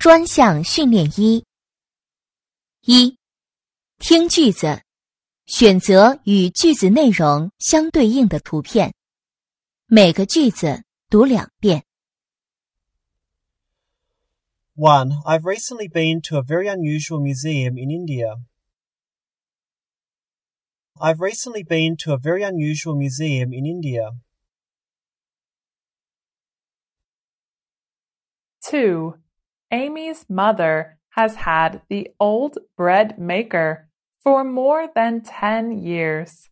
专项训练一：听句子，选择与句子内容相对应的图片，每个句子读2遍。 1. I've recently been to a very unusual museum in India. I've recently been to a very unusual museum in India. 2. Amy's mother has had the old bread maker for more than 10 years.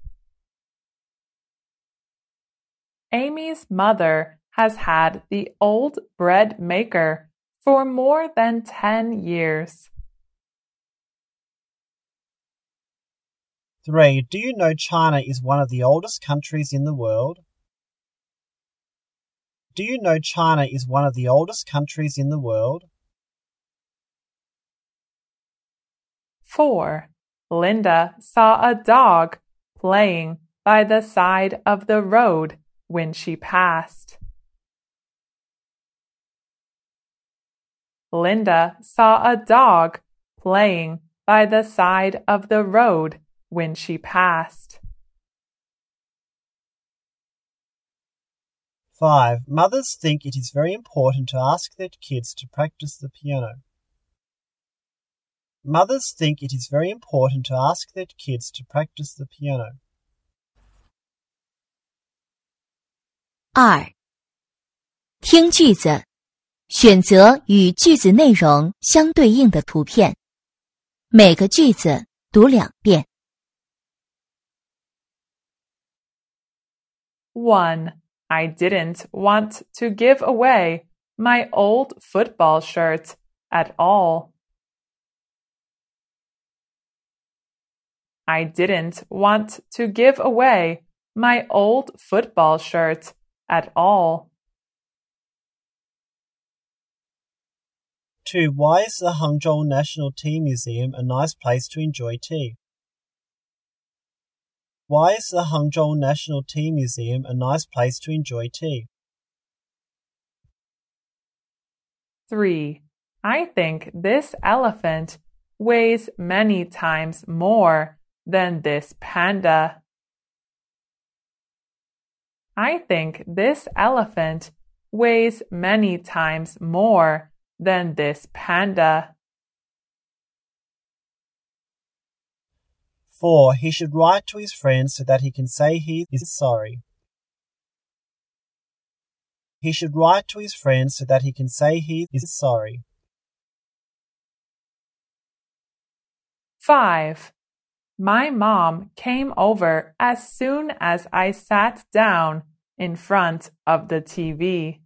Amy's mother has had the old bread maker for more than 10 years. 3. Do you know China is one of the oldest countries in the world? Do you know China is one of the oldest countries in the world? 4. Linda saw a dog playing by the side of the road when she passed. Linda saw a dog playing by the side of the road when she passed. 5. Mothers think it is very important to ask their kids to practice the piano. Mothers think it is very important to ask their kids to practice the piano. 2. 听句子，选择与句子内容相对应的图片，每个句子读2遍。 1. I didn't want to give away my old football shirt at all. I didn't want to give away my old football shirt at all. 2. Why is the Hangzhou National Tea Museum a nice place to enjoy tea? Why is the Hangzhou National Tea Museum a nice place to enjoy tea? 3. I think this elephant weighs many times more than this panda. I think this elephant weighs many times more than this panda. 4. He should write to his friends so that he can say he is sorry. He should write to his friends so that he can say he is sorry. 5. My mom came over as soon as I sat down in front of the TV.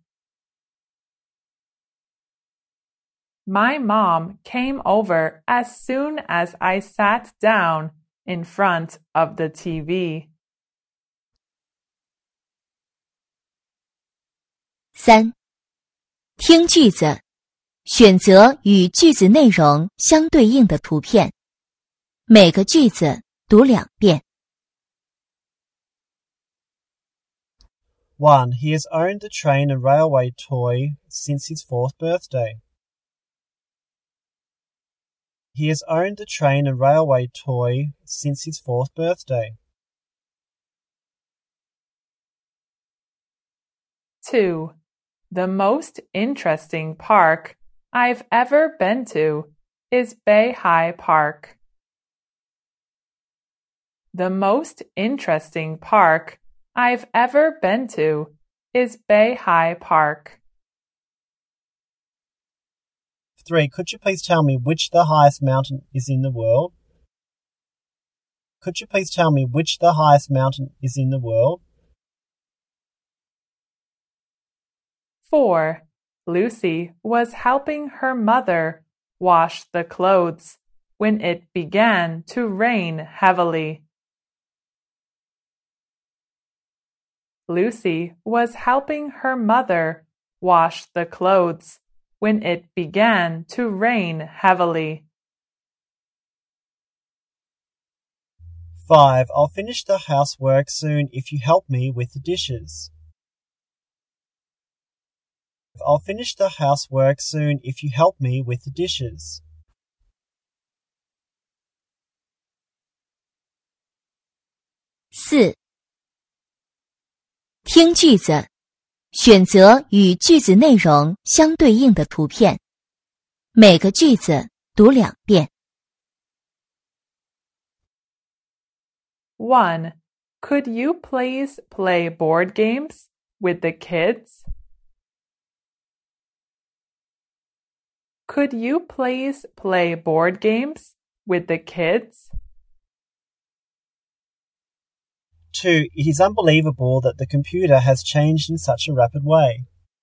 My mom came over as soon as I sat down in front of the TV. 3. 听句子，选择与句子内容相对应的图片，每个句子读2遍。 1. He has owned the train and railway toy since his 4th birthday. He has owned the train and railway toy since his 4th birthday. 2. The most interesting park I've ever been to is Beihai Park. The most interesting park I've ever been to is Beihai Park. 3. Could you please tell me which the highest mountain is in the world? Could you please tell me which the highest mountain is in the world? 4. Lucy was helping her mother wash the clothes when it began to rain heavily. Lucy was helping her mother wash the clothes when it began to rain heavily. 5. I'll finish the housework soon if you help me with the dishes. I'll finish the housework soon if you help me with the dishes. 4. 听句子，选择与句子内容相对应的图片，每个句子读2遍。 1. Could you please play board games with the kids? Could you please play board games with the kids? 2. It is unbelievable that the computer has changed in such a rapid way.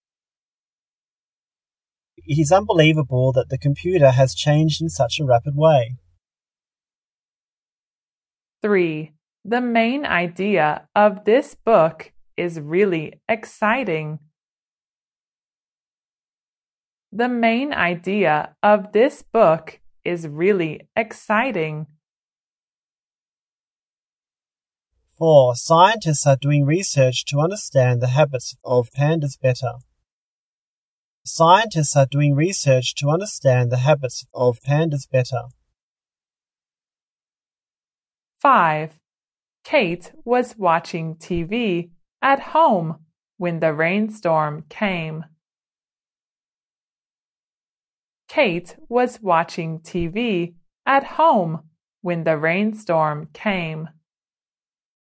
It is unbelievable that the computer has changed in such a rapid way. 3. The main idea of this book is really exciting. The main idea of this book is really exciting. 4. Scientists are doing research to understand the habits of pandas better. Scientists are doing research to understand the habits of pandas better. 5. Kate was watching TV at home when the rainstorm came. Kate was watching TV at home when the rainstorm came.